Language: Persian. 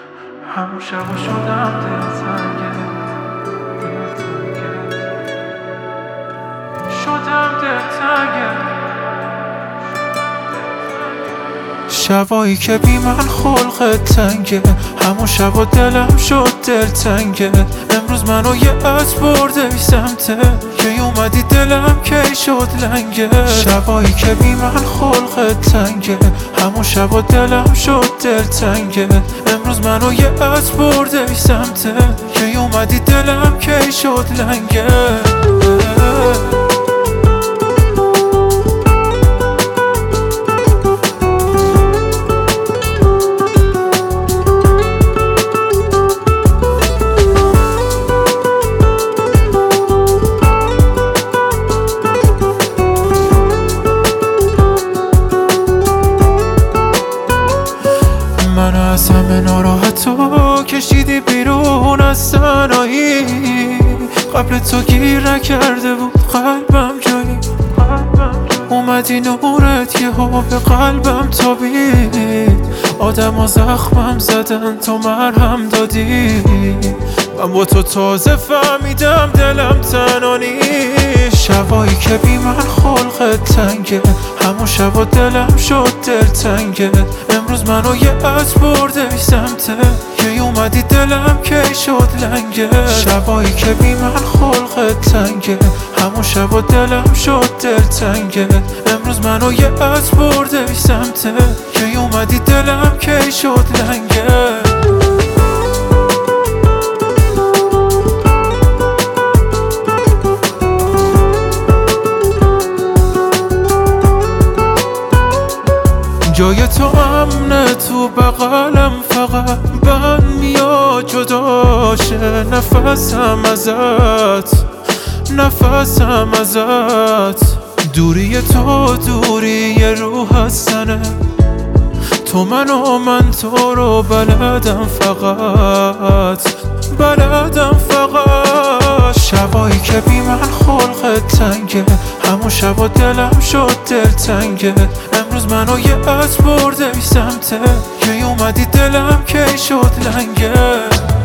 همون شبا شدم دلتنگه شدم دلتنگه شبایی که بی من خلقت تنگه همون شبا دلم شد دلتنگه امروز منو یه از برده ای سمته که اومدی دلم کی شد لنگه شبایی که بی من خلقت تنگه همون شبا دلم شد دلتنگه امروز منو یه از برده ای سمته که اومدی دلم کی شد لنگه منو از همه ناراحتو کشیدی بیرون از تنهایی قبل تو گیر نکرده بود قلبم جایی اومدی نورت یه به قلبم تابید آدم ها زخمم زدن تو مرهم دادی من با تو تازه فهمیدم دلم تنها نیست شبایی که بی من خلقت تنگه همون شبا دلم شد دلتنگه امروز منو یه از برده ای سمته که اومدی دلم کی شد لنگه شبایی که بی من خلقت تنگه همون شبا دلم شد دلتنگه امروز منو یه از برده ای سمته که اومدی دلم کی شد لنگه جای تو امنه تو بغلم فقط بند میاد جداشه نفسم ازت دوری تو دوری روح هستنه تو من تو رو بلدم فقط شبایی که بی من خلقت تنگه همون شبا دلم شد دلتنگه امروز منو یه از برده ای سمته که اومدی دلم کی شد لنگه